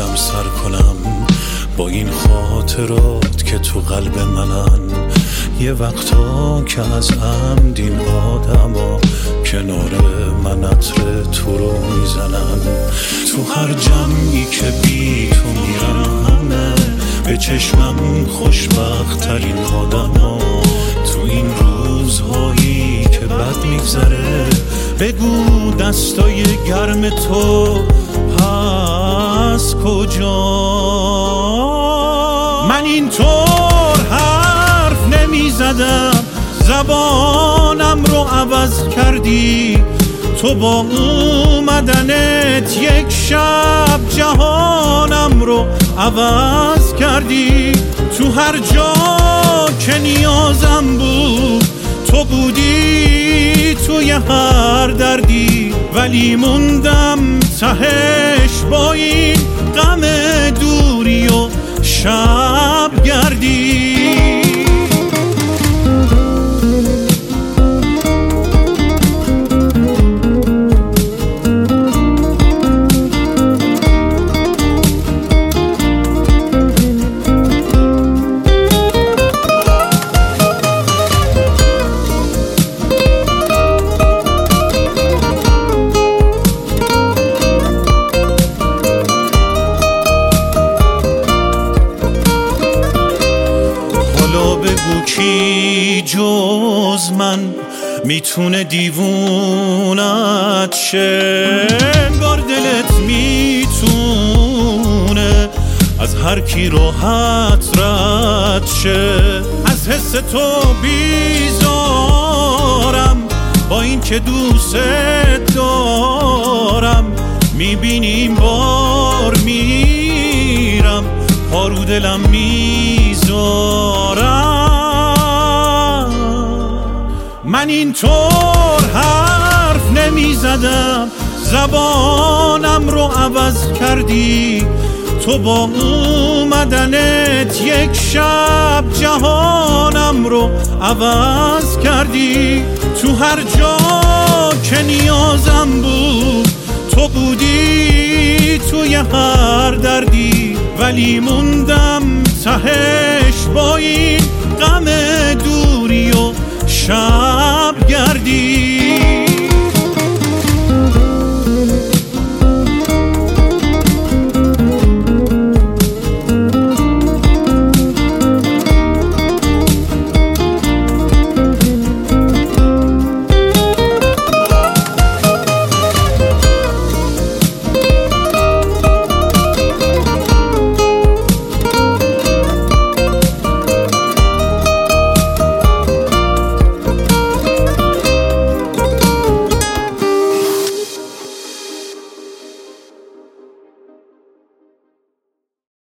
قدم سر کنم با این خاطرات که تو قلب منن. یه وقتا که از عمد این آدما کنار من عطر تو رو میزنن. تو هر جمعی که بی تو میرم همه به چشمم خوشبخت ترین آدما. تو این روزهایی که بد میگذره بگو دستای گرم تو پس کجا. من اینطور حرف نمیزدم زبانم رو عوض کردی. تو با اومدنت یک شب جهانم رو عوض کردی. تو هر جا که نیازم بود تو بودی، توی هر دردی ولی موندم تهش با این غم دوری و شب گردی. بگو کی جز من میتونه دیوونت شه. انگار دلت میتونه از هر کی راحت رد شه. از حس تو بیزارم با این که دوست دارم. میبینیم بار میرم پارو دلم میذارم. من اینطور حرف نمیزدم زبانم رو عوض کردی. تو با اومدنت یک شب جهانم رو عوض کردی. تو هر جا که نیازم بود تو بودی، توی هر دردی ولی موندم تهش با این غم دوری و شب گردی.